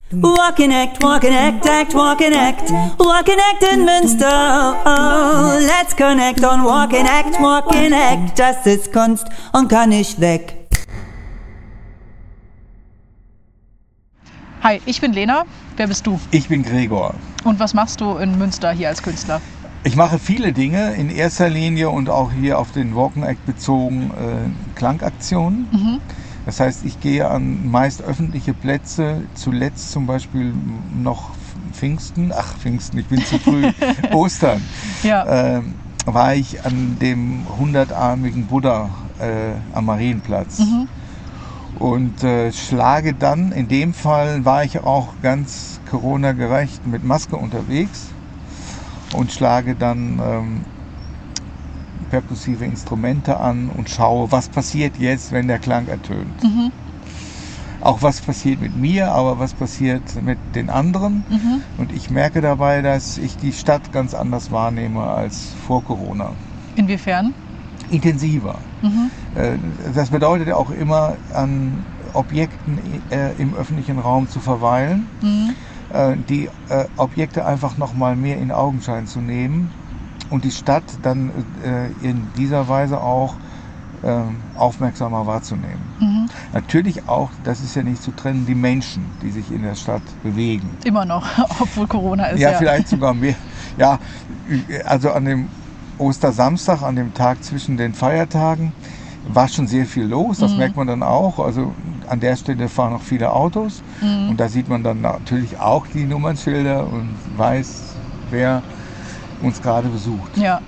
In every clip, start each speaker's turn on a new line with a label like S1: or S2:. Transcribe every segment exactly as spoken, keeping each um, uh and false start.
S1: Walking Act, Walking Act, Act, Walking Act, Walking Act in Münster. Oh, let's connect on Walking Act, Walking Act. Das ist Kunst und kann nicht weg.
S2: Hi, ich bin Lena. Wer bist du?
S3: Ich bin Gregor.
S2: Und was machst du in Münster hier als Künstler?
S3: Ich mache viele Dinge, in erster Linie und auch hier auf den Walking Act bezogen äh, Klangaktionen. Mhm. Das heißt, ich gehe an meist öffentliche Plätze, zuletzt zum Beispiel noch Pfingsten, ach Pfingsten, ich bin zu früh, Ostern, ja. äh, war ich an dem hundertarmigen Buddha äh, am Marienplatz. Mhm. Und äh, schlage dann, in dem Fall war ich auch ganz Corona-gerecht mit Maske unterwegs und schlage dann ähm, perkussive Instrumente an und schaue, was passiert jetzt, wenn der Klang ertönt. Mhm. Auch was passiert mit mir, aber was passiert mit den anderen. Mhm. Und ich merke dabei, dass ich die Stadt ganz anders wahrnehme als vor Corona.
S2: Inwiefern?
S3: Intensiver. Mhm. Das bedeutet auch immer, an Objekten im öffentlichen Raum zu verweilen, mhm. die Objekte einfach noch mal mehr in Augenschein zu nehmen und die Stadt dann in dieser Weise auch aufmerksamer wahrzunehmen. Mhm. Natürlich auch, das ist ja nicht zu trennen, die Menschen, die sich in der Stadt bewegen.
S2: Immer noch, obwohl Corona ist.
S3: Ja,
S2: ja.
S3: vielleicht sogar mehr. Ja, also an dem Ostersamstag, an dem Tag zwischen den Feiertagen, war schon sehr viel los. Das mhm. merkt man dann auch. Also an der Stelle fahren noch viele Autos. Mhm. Und da sieht man dann natürlich auch die Nummernschilder und weiß, wer uns gerade besucht.
S2: Ja.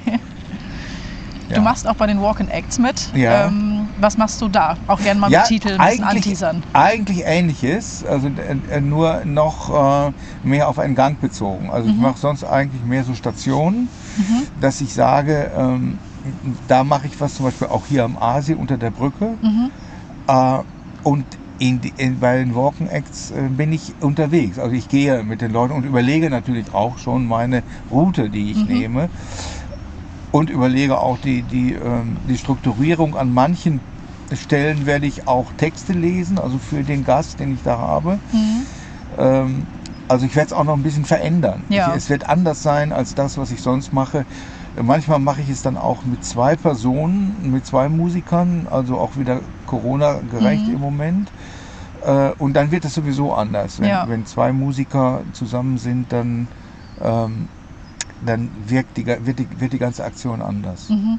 S2: Du ja. machst auch bei den Walking Acts mit.
S3: Ja.
S2: Ähm, was machst du da? Auch gerne mal mit
S3: ja,
S2: Titeln ein bisschen anteasern.
S3: Eigentlich Ähnliches, also äh, nur noch äh, mehr auf einen Gang bezogen. Also mhm. ich mache sonst eigentlich mehr so Stationen, mhm. dass ich sage, ähm, da mache ich was zum Beispiel auch hier am Aasee unter der Brücke. Mhm. Äh, und in, in, bei den Walking Acts äh, bin ich unterwegs. Also ich gehe mit den Leuten und überlege natürlich auch schon meine Route, die ich mhm. nehme. Und überlege auch die, die, ähm, die Strukturierung. An manchen Stellen werde ich auch Texte lesen, also für den Gast, den ich da habe. Mhm. Ähm, also ich werde es auch noch ein bisschen verändern.
S2: Ja.
S3: Ich, es wird anders sein als das, was ich sonst mache. Manchmal mache ich es dann auch mit zwei Personen, mit zwei Musikern, also auch wieder Corona-gerecht mhm. im Moment. Äh, und dann wird es sowieso anders. Wenn,
S2: ja.
S3: wenn zwei Musiker zusammen sind, dann... Ähm, dann wirkt die, wird, die, wird die ganze Aktion anders.
S2: Mhm.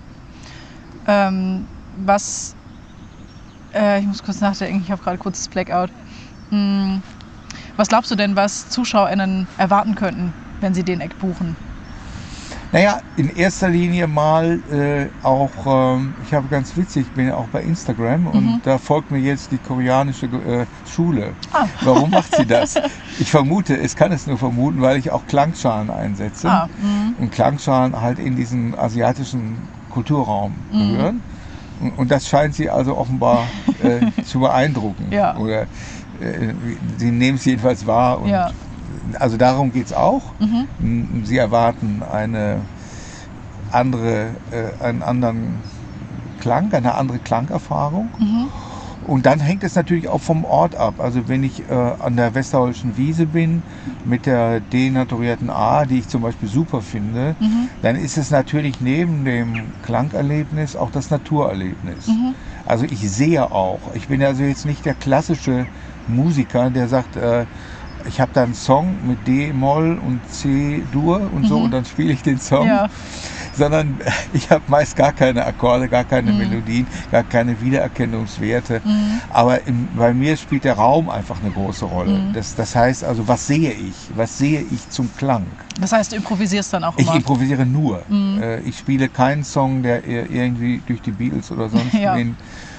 S2: Ähm, was, äh, ich muss kurz nachdenken, ich habe gerade kurz das Blackout. Hm, was glaubst du denn, was ZuschauerInnen erwarten könnten, wenn sie den Act buchen?
S3: Naja, in erster Linie mal äh, auch, ähm, ich habe ganz witzig, ich bin ja auch bei Instagram und mhm. da folgt mir jetzt die koreanische äh, Schule. Ah. Warum macht sie das? Ich vermute, es kann es nur vermuten, weil ich auch Klangschalen einsetze
S2: ah.
S3: und Klangschalen halt in diesen asiatischen Kulturraum mhm. gehören. Und, und das scheint sie also offenbar äh, zu beeindrucken.
S2: Ja.
S3: Oder äh, sie nehmen es jedenfalls wahr. Und
S2: ja.
S3: Also darum geht es auch.
S2: Mhm.
S3: Sie erwarten eine andere, äh, einen anderen Klang, eine andere Klangerfahrung. Mhm. Und dann hängt es natürlich auch vom Ort ab. Also wenn ich äh, an der Westerholzischen Wiese bin mit der denaturierten A, die ich zum Beispiel super finde, mhm. dann ist es natürlich neben dem Klangerlebnis auch das Naturerlebnis. Mhm. Also ich sehe auch. Ich bin also jetzt nicht der klassische Musiker, der sagt, äh, ich habe da einen Song mit D-Moll und C-Dur und so mhm. und dann spiele ich den Song. Ja. Sondern ich habe meist gar keine Akkorde, gar keine mhm. Melodien, gar keine Wiedererkennungswerte. Mhm. Aber im, bei mir spielt der Raum einfach eine große Rolle. Mhm. Das, das heißt also, was sehe ich? Was sehe ich zum Klang?
S2: Das heißt, du improvisierst dann auch immer?
S3: Ich improvisiere nur.
S2: Mhm.
S3: Äh, ich spiele keinen Song, der irgendwie durch die Beatles oder sonst
S2: ja.
S3: wen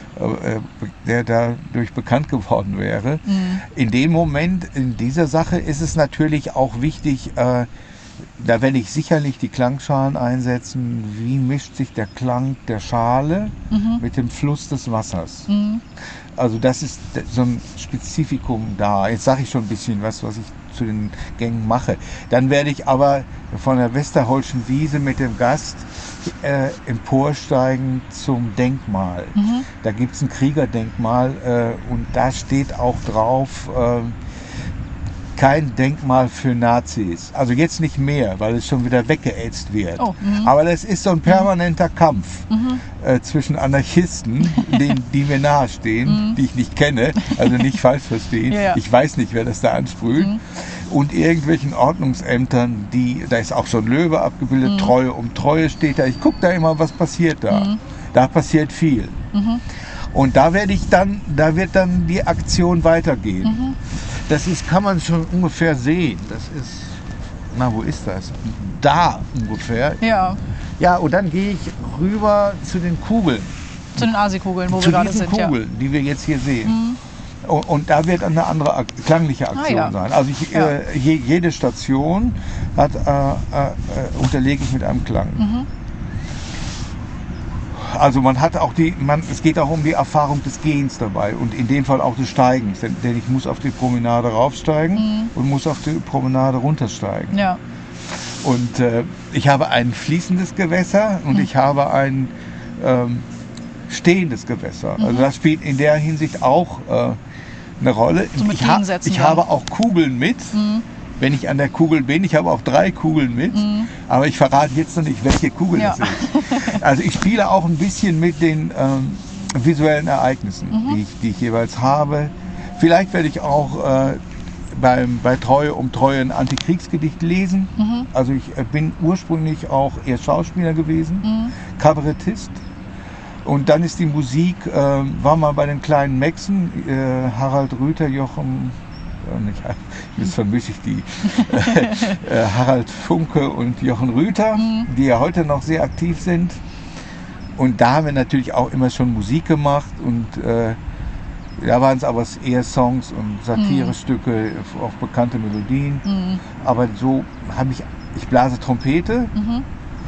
S3: der dadurch bekannt geworden wäre. Mhm. In dem Moment, in dieser Sache ist es natürlich auch wichtig, äh, da werde ich sicherlich die Klangschalen einsetzen, wie mischt sich der Klang der Schale mhm. mit dem Fluss des Wassers. Mhm. Also das ist so ein Spezifikum da. Jetzt sage ich schon ein bisschen was, was ich zu den Gängen mache. Dann werde ich aber von der Westerholzischen Wiese mit dem Gast äh, emporsteigen zum Denkmal. Mhm. Da gibt es ein Kriegerdenkmal äh, und da steht auch drauf, äh, kein Denkmal für Nazis. Also jetzt nicht mehr, weil es schon wieder weggeätzt wird.
S2: Oh, mhm.
S3: Aber das ist so ein permanenter Kampf
S2: Mhm.
S3: äh, zwischen Anarchisten, denen, die mir nahestehen,
S2: Mhm.
S3: die ich nicht kenne, also nicht falsch verstehen.
S2: Ja, ja.
S3: Ich weiß nicht, wer das da ansprüht.
S2: Mhm.
S3: Und irgendwelchen Ordnungsämtern, die, da ist auch so ein Löwe abgebildet,
S2: Mhm.
S3: Treue um Treue steht da. Ich gucke da immer, was passiert da.
S2: Mhm.
S3: Da passiert viel.
S2: Mhm.
S3: Und da werde ich dann, da wird dann die Aktion weitergehen.
S2: Mhm.
S3: Das ist, kann man schon ungefähr sehen. Das ist, na, wo ist das? Da ungefähr.
S2: Ja,
S3: Ja, und dann gehe ich rüber zu den Kugeln.
S2: zu den Asi-Kugeln, wo
S3: zu
S2: wir gerade
S3: diesen
S2: sind.
S3: Kugeln, die wir jetzt hier sehen.
S2: Mhm.
S3: Und, und da wird eine andere Ak klangliche Aktion
S2: Ah, ja.
S3: sein. Also ich,
S2: Ja.
S3: äh, je, jede Station hat, äh, äh, unterlege ich mit einem Klang.
S2: Mhm.
S3: Also man hat auch die, man, es geht auch um die Erfahrung des Gehens dabei und in dem Fall auch des Steigens, denn, denn ich muss auf die Promenade raufsteigen
S2: Mhm.
S3: und muss auf die Promenade runtersteigen.
S2: Ja.
S3: Und äh, ich habe ein fließendes Gewässer und
S2: Mhm.
S3: ich habe ein ähm, stehendes Gewässer. Also
S2: Mhm.
S3: das spielt in der Hinsicht auch äh, eine Rolle.
S2: So mit
S3: ich ha
S2: Gegensätzen
S3: ich
S2: dann.
S3: habe auch Kugeln mit,
S2: Mhm.
S3: wenn ich an der Kugel bin. Ich habe auch drei Kugeln mit,
S2: Mhm.
S3: aber ich verrate jetzt noch nicht, welche Kugel
S2: Ja.
S3: das ist. Also ich spiele auch ein bisschen mit den ähm, visuellen Ereignissen,
S2: Mhm.
S3: die, ich, die ich jeweils habe. Vielleicht werde ich auch äh, beim, bei Treue um Treue ein Antikriegsgedicht lesen.
S2: Mhm.
S3: Also ich äh, bin ursprünglich auch eher Schauspieler gewesen,
S2: Mhm.
S3: Kabarettist. Und dann ist die Musik, äh, war mal bei den kleinen Maxen, äh, Harald Rüther, Jochen, äh, nicht, jetzt vermische ich die, äh, Harald Funke und Jochen Rüther,
S2: Mhm.
S3: die ja heute noch sehr aktiv sind. Und da haben wir natürlich auch immer schon Musik gemacht und äh, da waren es aber eher Songs und Satirestücke auf bekannte Melodien.
S2: Mhm.
S3: Aber so habe ich, ich blase Trompete,
S2: Mhm.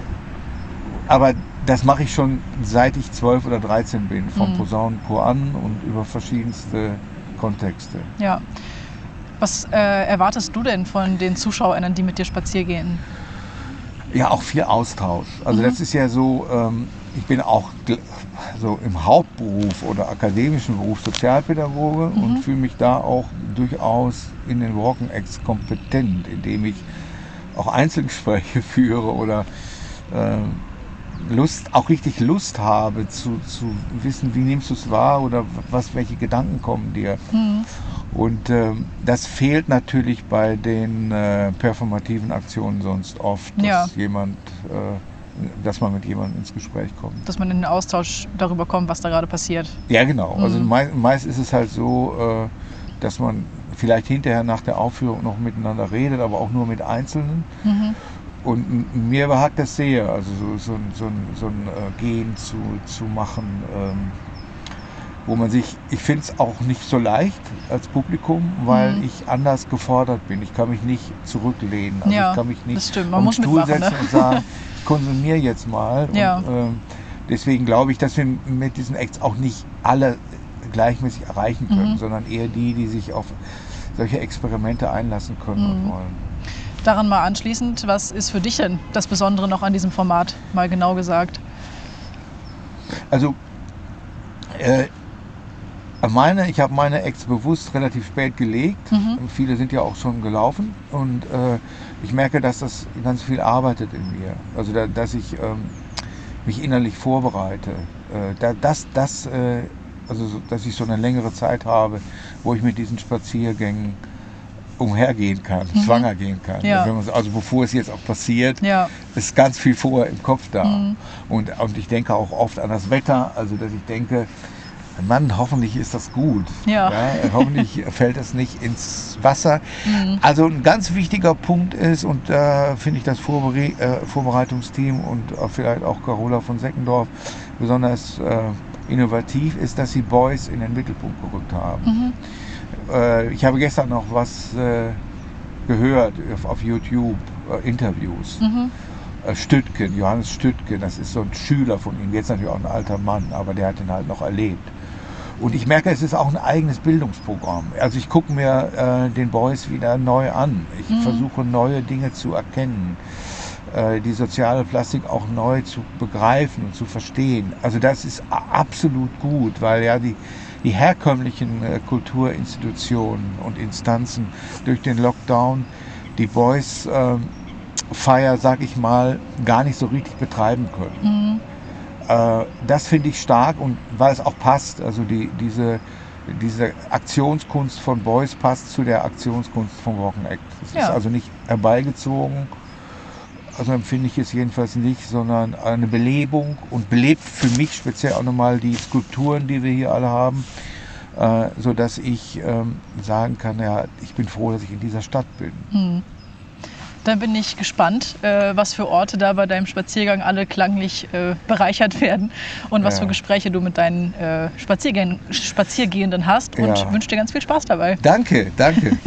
S3: aber das mache ich schon seit ich zwölf oder dreizehn bin, vom
S2: Mhm.
S3: Posaunenchor an und über verschiedenste Kontexte.
S2: Ja. Was äh, erwartest du denn von den ZuschauerInnen, die mit dir spazieren gehen?
S3: Ja, auch viel Austausch. Also
S2: Mhm.
S3: das ist ja so, ähm, ich bin auch gl- so im Hauptberuf oder akademischen Beruf Sozialpädagoge
S2: Mhm.
S3: und fühle mich da auch durchaus in den Walking Acts kompetent, indem ich auch Einzelgespräche führe oder ähm, Lust, auch richtig Lust habe zu, zu wissen, wie nimmst du es wahr oder was, welche Gedanken kommen dir.
S2: Mhm.
S3: Und ähm, das fehlt natürlich bei den äh, performativen Aktionen sonst oft, dass
S2: Ja.
S3: jemand, äh, dass man mit jemandem ins Gespräch kommt.
S2: Dass man in den Austausch darüber kommt, was da gerade passiert.
S3: Ja, genau. Also
S2: Mhm.
S3: mei meist ist es halt so, äh, dass man vielleicht hinterher nach der Aufführung noch miteinander redet, aber auch nur mit Einzelnen.
S2: Mhm.
S3: Und m- mir behagt das sehr, also so, so, ein- so ein, so ein äh, Gehen zu, zu machen, ähm, wo man sich, ich finde es auch nicht so leicht als Publikum, weil
S2: Mhm.
S3: ich anders gefordert bin. Ich kann mich nicht zurücklehnen, also
S2: Ja,
S3: ich kann mich nicht
S2: das stimmt. Man
S3: auf den
S2: muss
S3: Stuhl
S2: mitmachen,
S3: setzen
S2: ne?
S3: und sagen, ich konsumiere jetzt mal.
S2: Ja.
S3: Und, ähm, deswegen glaube ich, dass wir mit diesen Acts auch nicht alle gleichmäßig erreichen können,
S2: Mhm.
S3: sondern eher die, die sich auf solche Experimente einlassen können
S2: Mhm.
S3: und wollen.
S2: Daran mal anschließend, was ist für dich denn das Besondere noch an diesem Format, mal genau gesagt?
S3: Also, äh, meine, ich habe meine Acts bewusst relativ spät gelegt.
S2: Mhm.
S3: Viele sind ja auch schon gelaufen und äh, ich merke, dass das ganz viel arbeitet in mir. Also, da, dass ich ähm, mich innerlich vorbereite. Äh, da, das, das, äh, also, so- dass ich so eine längere Zeit habe, wo ich mit diesen Spaziergängen umhergehen kann,
S2: Mhm.
S3: schwanger gehen kann.
S2: Ja.
S3: Wenn man so- Also bevor es jetzt auch passiert,
S2: Ja.
S3: ist ganz viel vorher im Kopf da.
S2: Mhm.
S3: Und, und ich denke auch oft an das Wetter, also dass ich denke, Mann, hoffentlich ist das gut.
S2: Ja.
S3: hoffentlich fällt es nicht ins Wasser.
S2: Mhm.
S3: Also ein ganz wichtiger Punkt ist, und da finde ich das Vorbere äh, Vorbereitungsteam und auch vielleicht auch Carola von Seckendorf besonders äh, innovativ, ist, dass sie Boys in den Mittelpunkt gerückt haben.
S2: Mhm.
S3: Äh, ich habe gestern noch was äh, gehört auf, auf YouTube, äh, Interviews.
S2: Mhm.
S3: Äh, Stüttgen, Johannes Stüttgen, das ist so ein Schüler von ihm, jetzt natürlich auch ein alter Mann, aber der hat ihn halt noch erlebt. Und ich merke, es ist auch ein eigenes Bildungsprogramm. Also ich gucke mir äh, den Boys wieder neu an. Ich
S2: Mhm.
S3: versuche neue Dinge zu erkennen, äh, die soziale Plastik auch neu zu begreifen und zu verstehen. Also das ist a- absolut gut, weil ja die, die herkömmlichen äh, Kulturinstitutionen und Instanzen durch den Lockdown die Boys äh, Feier, sag ich mal, gar nicht so richtig betreiben können. Mhm. Äh, das finde ich stark und weil es auch passt, also die, diese, diese Aktionskunst von Boys passt zu der Aktionskunst von Walking Act. Es ja. ist also nicht herbeigezogen, also empfinde ich es jedenfalls nicht, sondern eine Belebung und belebt für mich speziell auch nochmal die Skulpturen, die wir hier alle haben, äh, sodass ich ähm, sagen kann, ja, ich bin froh, dass ich in dieser Stadt bin.
S2: Mhm. Dann bin ich gespannt, äh, was für Orte da bei deinem Spaziergang alle klanglich äh, bereichert werden und was ja. für Gespräche du mit deinen äh, Spaziergehen, Spaziergehenden hast und ja. wünsche dir ganz viel Spaß dabei.
S3: Danke, danke.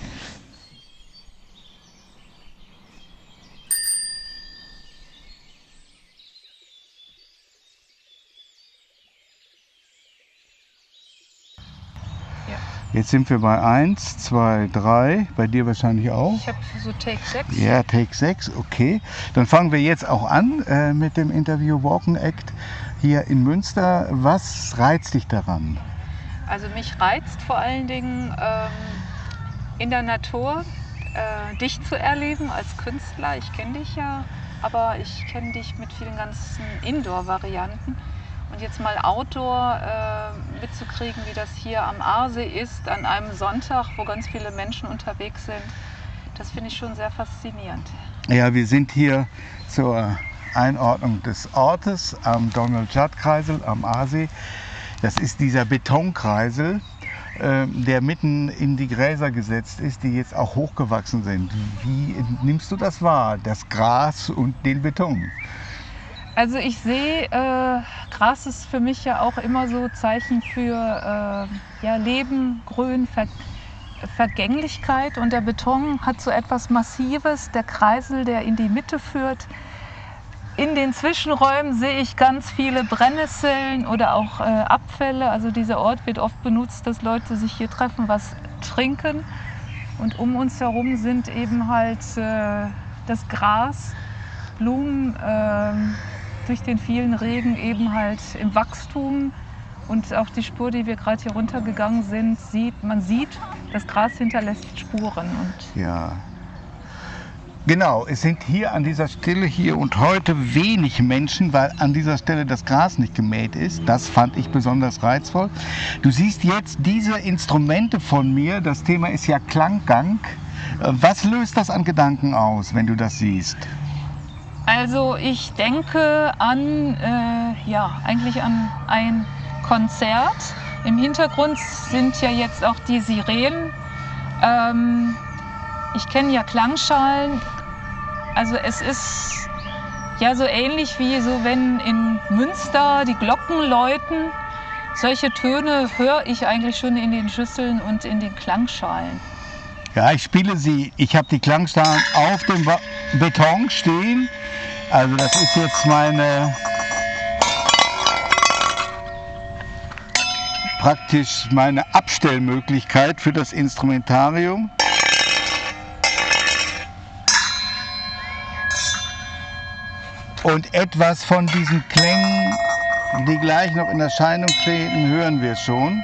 S3: Jetzt sind wir bei eins, zwei, drei, bei dir wahrscheinlich auch.
S2: Ich habe so Take sechs.
S3: Ja, Take sechs, okay. Dann fangen wir jetzt auch an äh, mit dem Interview Walking Act hier in Münster. Was reizt dich daran?
S4: Also mich reizt vor allen Dingen ähm, in der Natur äh, dich zu erleben als Künstler. Ich kenne dich ja, aber ich kenne dich mit vielen ganzen Indoor-Varianten. Und jetzt mal Outdoor äh, mitzukriegen, wie das hier am Aasee ist, an einem Sonntag, wo ganz viele Menschen unterwegs sind, das finde ich schon sehr faszinierend.
S3: Ja, wir sind hier zur Einordnung des Ortes am Donald-Judd-Kreisel am Aasee. Das ist dieser Betonkreisel, äh, der mitten in die Gräser gesetzt ist, die jetzt auch hochgewachsen sind. Wie nimmst du das wahr, das Gras und den Beton?
S4: Also ich sehe, äh, Gras ist für mich ja auch immer so Zeichen für äh, ja, Leben, Grün, Ver Vergänglichkeit. Und der Beton hat so etwas Massives, der Kreisel, der in die Mitte führt. In den Zwischenräumen sehe ich ganz viele Brennnesseln oder auch äh, Abfälle. Also dieser Ort wird oft benutzt, dass Leute sich hier treffen, was trinken. Und um uns herum sind eben halt äh, das Gras, Blumen, äh, durch den vielen Regen eben halt im Wachstum und auch die Spur, die wir gerade hier runtergegangen sind, sieht, man sieht, das Gras hinterlässt Spuren. Und
S3: ja, genau, es sind hier an dieser Stelle hier und heute wenig Menschen, weil an dieser Stelle das Gras nicht gemäht ist. Das fand ich besonders reizvoll. Du siehst jetzt diese Instrumente von mir, das Thema ist ja Klanggang. Was löst das an Gedanken aus, wenn du das siehst?
S4: Also ich denke an, äh, ja, eigentlich an ein Konzert. Im Hintergrund sind ja jetzt auch die Sirenen. Ähm, ich kenne ja Klangschalen. Also es ist ja so ähnlich wie so, wenn in Münster die Glocken läuten. Solche Töne höre ich eigentlich schon in den Schüsseln und in den Klangschalen.
S3: Ja, ich spiele sie. Ich habe die Klangschalen auf dem Beton stehen. Also das ist jetzt meine praktisch meine Abstellmöglichkeit für das Instrumentarium. Und etwas von diesen Klängen, die gleich noch in Erscheinung treten, hören wir schon.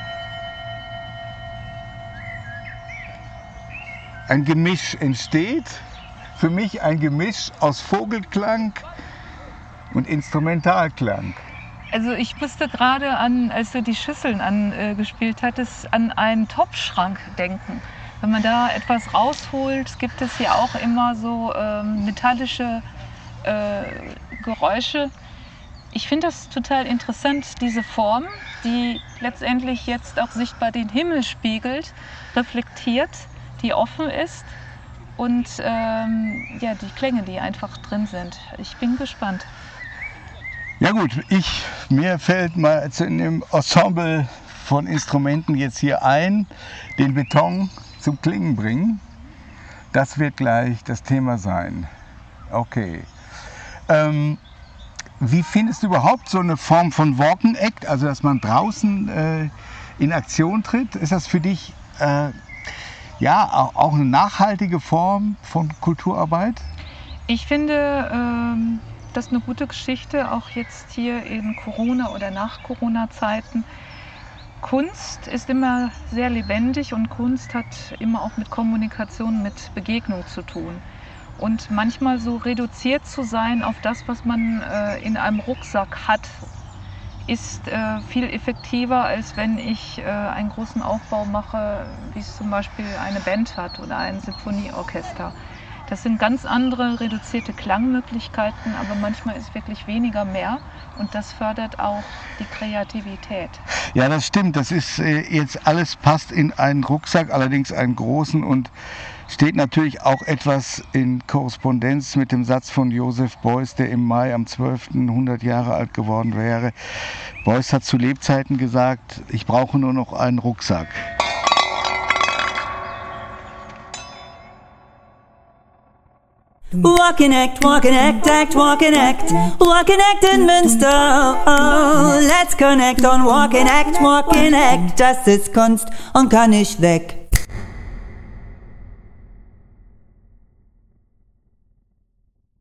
S3: Ein Gemisch entsteht. Für mich ein Gemisch aus Vogelklang und Instrumentalklang.
S4: Also ich musste gerade an, als du die Schüsseln angespielt hattest, an einen Topfschrank denken. Wenn man da etwas rausholt, gibt es hier auch immer so ähm, metallische äh, Geräusche. Ich finde das total interessant, diese Form, die letztendlich jetzt auch sichtbar den Himmel spiegelt, reflektiert, die offen ist. Und ähm, ja, die Klänge, die einfach drin sind. Ich bin gespannt.
S3: Ja gut, ich, mir fällt mal in dem Ensemble von Instrumenten jetzt hier ein, den Beton zum Klingen bringen. Das wird gleich das Thema sein. Okay. Ähm, wie findest du überhaupt so eine Form von Walking Act, also dass man draußen äh, in Aktion tritt? Ist das für dich äh, ja, auch eine nachhaltige Form von Kulturarbeit?
S4: Ich finde, ähm, das ist eine gute Geschichte, auch jetzt hier in Corona- oder nach Corona-Zeiten. Kunst ist immer sehr lebendig und Kunst hat immer auch mit Kommunikation, mit Begegnung zu tun. Und manchmal so reduziert zu sein auf das, was man äh, in einem Rucksack hat, ist äh, viel effektiver, als wenn ich äh, einen großen Aufbau mache, wie es zum Beispiel eine Band hat oder ein Sinfonieorchester. Das sind ganz andere reduzierte Klangmöglichkeiten, aber manchmal ist wirklich weniger mehr und das fördert auch die Kreativität.
S3: Ja, das stimmt. Das ist äh, jetzt alles passt in einen Rucksack, allerdings einen großen, und steht natürlich auch etwas in Korrespondenz mit dem Satz von Joseph Beuys, der im Mai am zwölften hundert Jahre alt geworden wäre. Beuys hat zu Lebzeiten gesagt, ich brauche nur noch einen Rucksack.
S1: Walking Act, Walking Act, Act, Walking Act, Walking Act in Münster. Oh, let's connect on Walking Act, Walking Act. Das ist Kunst und kann nicht weg.